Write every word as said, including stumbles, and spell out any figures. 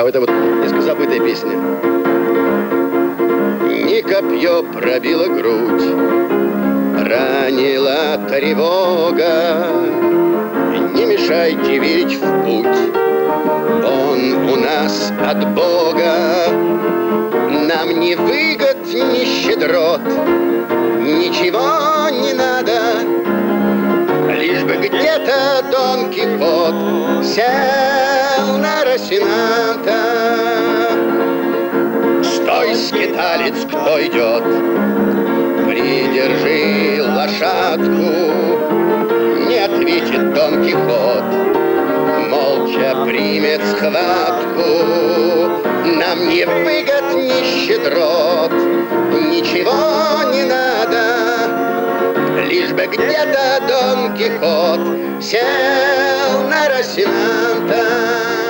А это вот низкозабытая песня. Ни копье пробило грудь, ранила тревога. Не мешайте верить в путь, он у нас от Бога. Нам не выгод, ни щедрот, ничего не надо, лишь бы где-то Дон Кихот сел на Росинанта. Стой, скиталец, кто идет, придержи лошадку. Не ответит Дон Кихот, молча примет схватку. Нам не выгод, ни щедрот, ничего не надо, лишь бы где-то Дон Кихот сел на Росинанта.